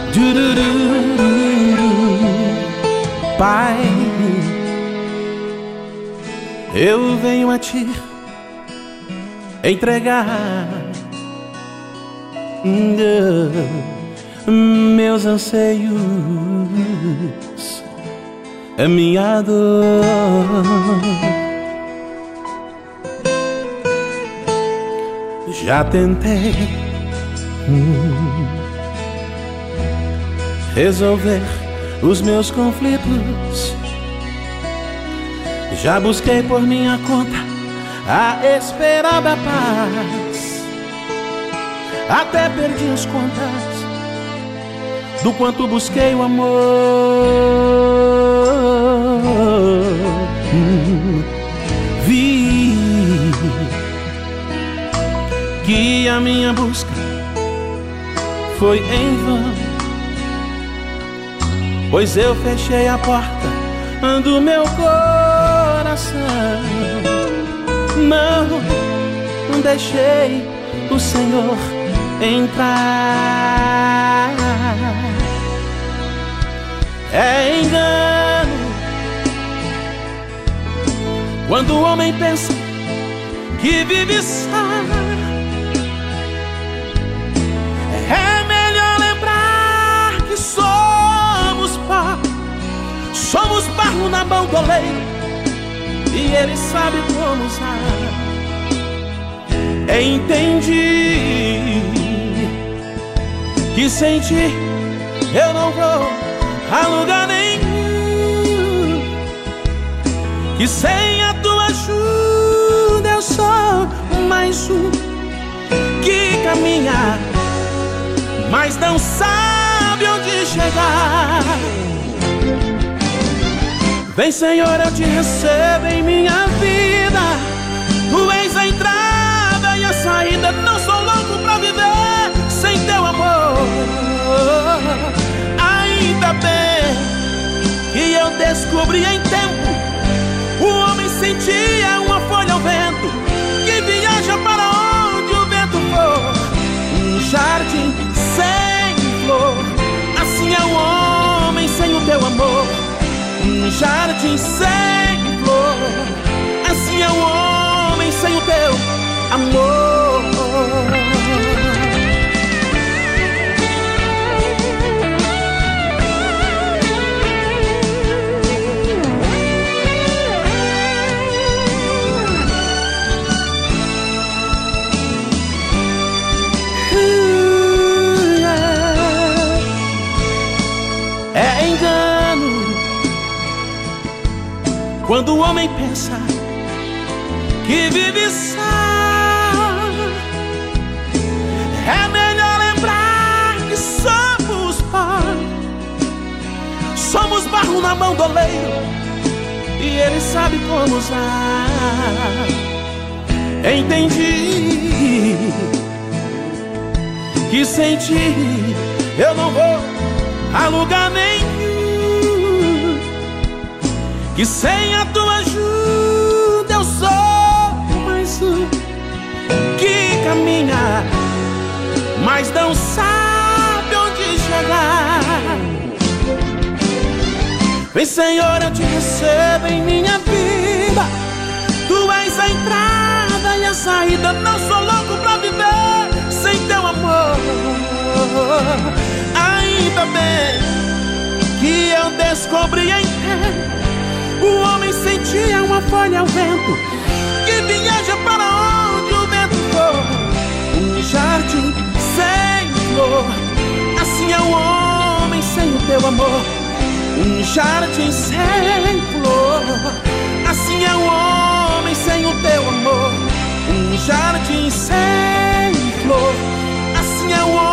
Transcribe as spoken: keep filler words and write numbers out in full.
Pai, eu venho a ti entregar meus anseios, a minha dor. Já tentei resolver os meus conflitos, já busquei por minha conta a esperada paz, até perdi as contas do quanto busquei o amor. Vi que a minha busca foi em vão, pois eu fechei a porta do meu coração. Não deixei o Senhor entrar. É engano quando o homem pensa que vive só. É melhor lembrar que somos pó, somos barro na mão do oleiro, e Ele sabe como usar. Entendi que sem ti eu não vou a lugar nenhum, que sem a tua ajuda eu sou mais um que caminha, mas não sabe onde chegar. Vem, Senhor, eu te recebo em minha vida. Tu és a entrada e a saída. Não sou louco pra viver sem teu amor. Ainda bem que eu descobri em tempo. O homem sentia uma folha ao vento, que viaja para onde o vento for. Um jardim sem flor, assim é o homem sem o teu amor. Um jardim sem flor, assim é o homem sem o teu amor. É engano quando o homem pensa que vive só. É melhor lembrar que somos pó, somos barro na mão do oleiro, e Ele sabe como usar. Entendi que sem ti eu não vou a lugar nenhum, que sem a tua ajuda eu sou mais um que caminha, mas não sabe onde chegar. Vem, Senhor, eu te recebo em minha vida. Tu és a entrada e a saída. Não sou louco pra viver sem teu amor. Ainda bem que eu descobri em tempo. O homem sentia uma folha ao vento, que viaja para onde o vento for. Um jardim sem flor, assim é o homem sem o teu amor. Um jardim sem flor, assim é o homem sem o teu amor. Um jardim sem flor, assim é o homem